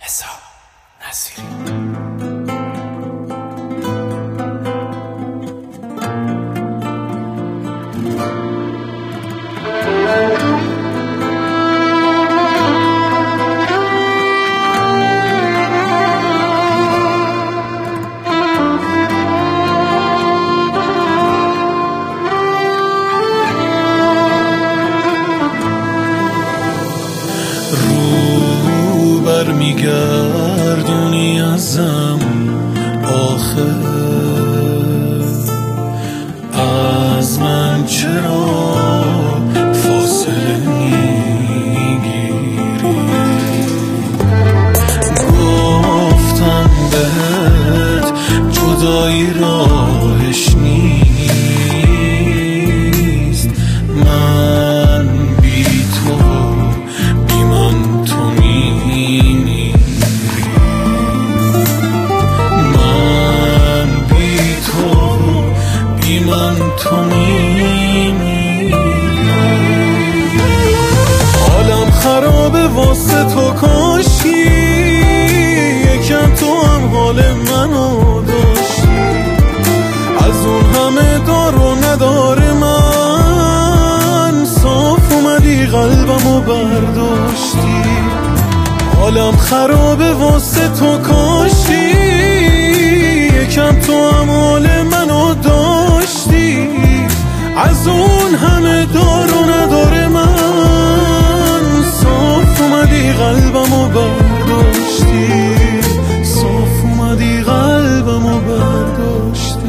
حساب نصیری. رو برمیگردونی ازم آخه از من چرا فاصله میگیری؟ گفتم بهت جدایی راهش نیست، من بی تو تو میمیری. حالم خرابه واسه تو، کاشی یکم تو هم حال منو داشتی. از اون همه دار و نداره من صاف اومدی قلبمو برداشتی. حالم خرابه واسه تو، کاشی یکم تو هم حال منو داشتی. از اون همه دار و نداره من صاف اومدی قلبمو برداشتی. صاف اومدی قلبمو برداشتی.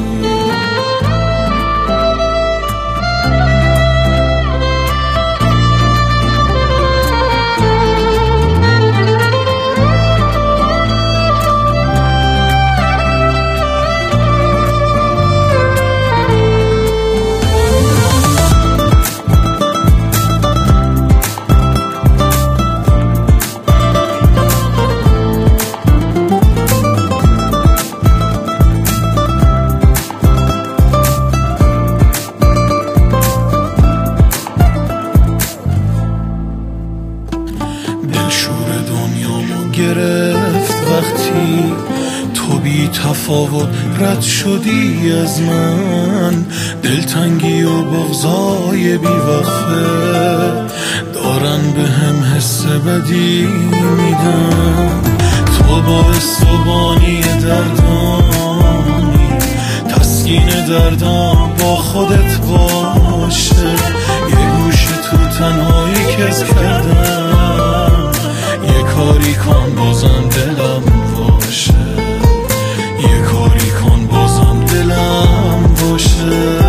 دلشور دنیامو گرفت وقتی تو بی تفاوت رد شدی از من. دلتنگی و بغضای بی وقفه دارن به هم حس بدی میدن. تو باعث و بانی دردانی، تسکین دردام با خودت باشه. یه گوشه تو تنهایی کس کردم، یه کاری کن بازم دلم باشه. یه کاری کن بازم دلم باشه.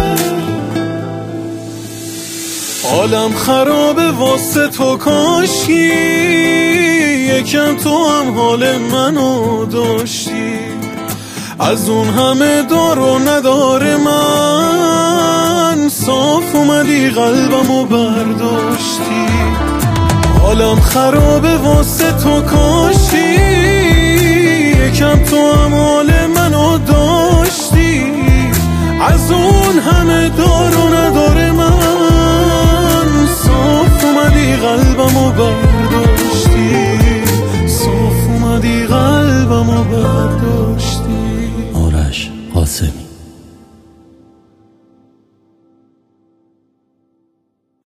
حالم خرابه واسه تو، کاشی یکم تو هم حال منو داشتی. از اون همه دار و نداره من صاف اومدی قلبمو برداشتی. حالم خرابه واسه تو، کاشی یکم تو هم حال منو داشتی. از اون همه دار و نداره من صاف اومدی قلبمو برداشتی.